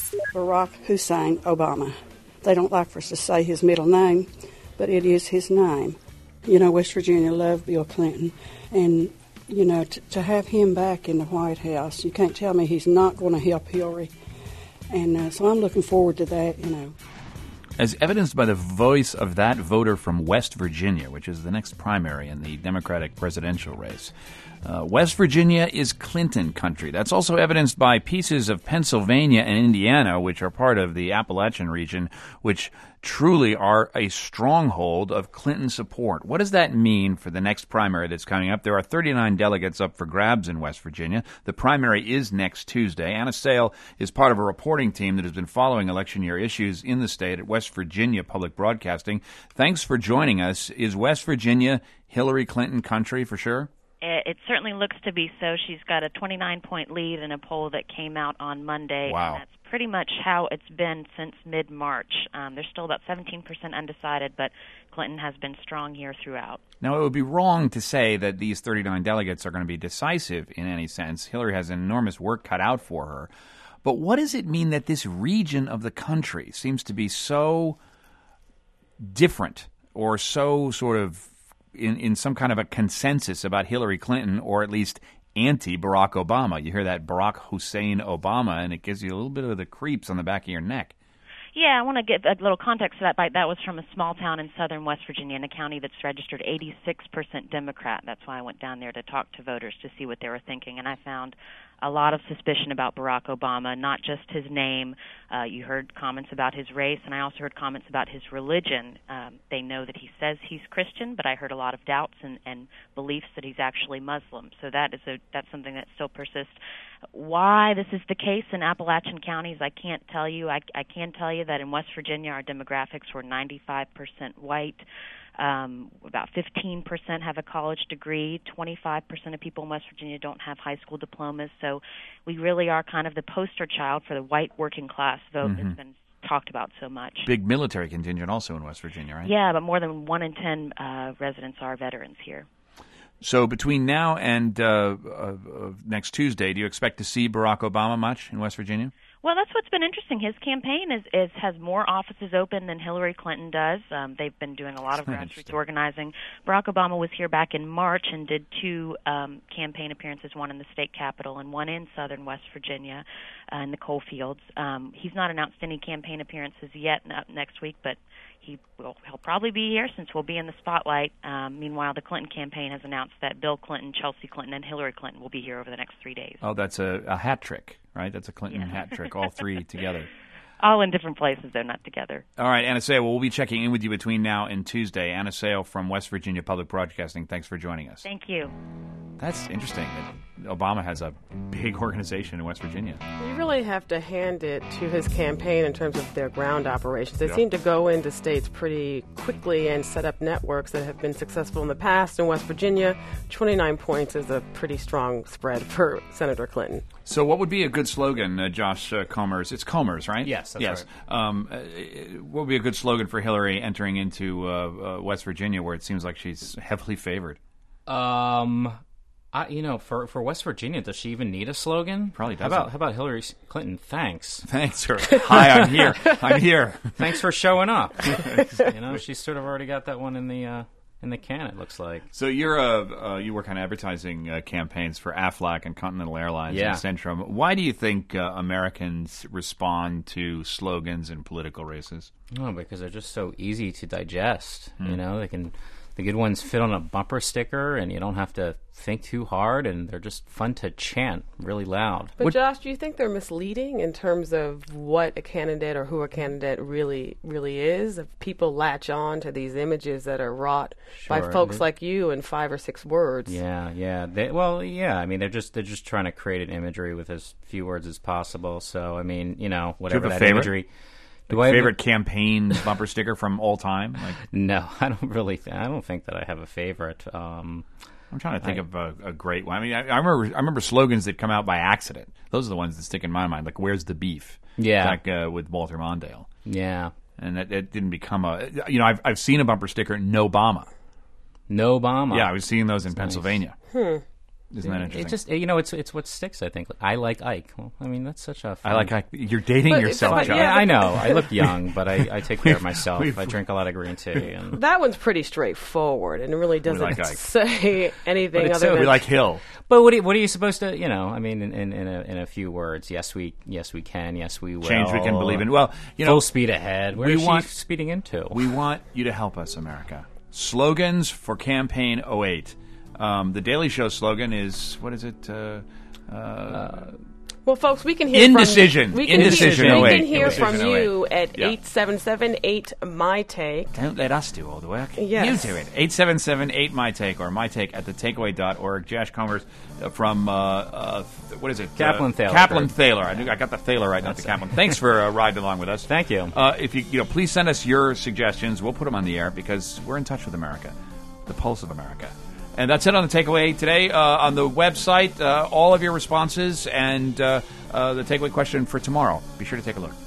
Barack Hussein Obama. They don't like for us to say his middle name, but it is his name. You know, West Virginia loved Bill Clinton, and, you know, to have him back in the White House, you can't tell me he's not going to help Hillary. And so I'm looking forward to that, you know. As evidenced by the voice of that voter from West Virginia, which is the next primary in the Democratic presidential race. West Virginia is Clinton country. That's also evidenced by pieces of Pennsylvania and Indiana, which are part of the Appalachian region, which truly are a stronghold of Clinton support. What does that mean for the next primary that's coming up? There are 39 delegates up for grabs in West Virginia. The primary is next Tuesday. Anna Sale is part of a reporting team that has been following election year issues in the state at West Virginia Public Broadcasting. Thanks for joining us. Is West Virginia Hillary Clinton country for sure? It certainly looks to be so. She's got a 29-point lead in a poll that came out on Monday. Wow. And that's pretty much how it's been since mid-March. There's still about 17% undecided, but Clinton has been strong here throughout. Now, it would be wrong to say that these 39 delegates are going to be decisive in any sense. Hillary has enormous work cut out for her. But what does it mean that this region of the country seems to be so different or so sort of in some kind of a consensus about Hillary Clinton, or at least anti-Barack Obama? You hear that Barack Hussein Obama, and it gives you a little bit of the creeps on the back of your neck. Yeah, I want to give a little context to that. That was from a small town in southern West Virginia, in a county that's registered 86% Democrat. That's why I went down there to talk to voters to see what they were thinking, and I found a lot of suspicion about Barack Obama, not just his name. You heard comments about his race, and I also heard comments about his religion. They know that he says he's Christian, but I heard a lot of doubts and beliefs that he's actually Muslim. So that's something that still persists. Why this is the case in Appalachian counties, I can't tell you. I can tell you that in West Virginia, our demographics were 95% white. About 15% have a college degree. 25% of people in West Virginia don't have high school diplomas. So we really are kind of the poster child for the white working class vote that's been talked about so much. Big military contingent also in West Virginia, right? Yeah, but more than 1 in 10 residents are veterans here. So between now and next Tuesday, do you expect to see Barack Obama much in West Virginia? Well, that's what's been interesting. His campaign has more offices open than Hillary Clinton does. They've been doing a lot of grassroots organizing. Barack Obama was here back in March and did 2 campaign appearances, one in the state capitol and one in southern West Virginia in the coal fields. He's not announced any campaign appearances yet next week, but he'll probably be here since we'll be in the spotlight. Meanwhile, the Clinton campaign has announced that Bill Clinton, Chelsea Clinton, and Hillary Clinton will be here over the next 3 days. Oh, that's a hat trick, right? That's a Clinton hat trick, all 3 together. All in different places, they're not together. All right, Anna Sale, we'll be checking in with you between now and Tuesday. Anna Sale from West Virginia Public Broadcasting, thanks for joining us. Thank you. That's interesting that Obama has a big organization in West Virginia. You really have to hand it to his campaign in terms of their ground operations. They seem to go into states pretty quickly and set up networks that have been successful in the past. In West Virginia, 29 points is a pretty strong spread for Senator Clinton. So what would be a good slogan, Josh Comers? It's Comers, right? Yes, that's right. What would be a good slogan for Hillary entering into West Virginia, where it seems like she's heavily favored? For West Virginia, does she even need a slogan? Probably doesn't. How about Hillary Clinton? Thanks. Thanks, or hi, I'm here. I'm here. Thanks for showing up. She's sort of already got that one in the can, it looks like. So you work on advertising campaigns for Aflac and Continental Airlines and Centrum. Why do you think Americans respond to slogans in political races? Oh, because they're just so easy to digest. The good ones fit on a bumper sticker, and you don't have to think too hard, and they're just fun to chant really loud. But Josh, do you think they're misleading in terms of what a candidate or who a candidate really is? If people latch on to these images that are wrought by folks like you in 5 or 6 words. Yeah. They're just trying to create an imagery with as few words as possible. So, whatever that imagery. Favorite campaign bumper sticker from all time? No, I don't really. I don't think that I have a favorite. I'm trying to think of a great one. I remember slogans that come out by accident. Those are the ones that stick in my mind. Like "Where's the beef?" Yeah, like with Walter Mondale. Yeah, and it didn't become a. I've seen a bumper sticker. No Obama. No Obama. Yeah, I was seeing those in Pennsylvania. Nice. Isn't that interesting? It just, it's what sticks, I think. I like Ike. Well, I mean, that's such a fun... I like Ike. You're dating yourself, John. Yeah, I know. I look young, but I take care of myself. I drink a lot of green tea. And that one's pretty straightforward and really doesn't like say anything other than... We like Hill. But what are you supposed to, I mean, in a few words, yes, we can, yes, we will. Change we can believe in. Well, full speed ahead. Where is she speeding into? We want you to help us, America. Slogans for Campaign 08. The Daily Show slogan is, what is it? Well, folks, we can hear Indecision. We can hear from you at 877-8-MY-TAKE. Don't let us do all the work. Yes. You do it. 877-8-MY-TAKE or MyTake at thetakeaway.org. Josh Comer from, what is it? Kaplan Thaler. Kaplan Thaler. I got the Thaler right, not the Kaplan. Thanks for riding along with us. Thank you. If you please send us your suggestions. We'll put them on the air because we're in touch with America, the pulse of America. And that's it on the takeaway today. On the website, all of your responses and the takeaway question for tomorrow. Be sure to take a look.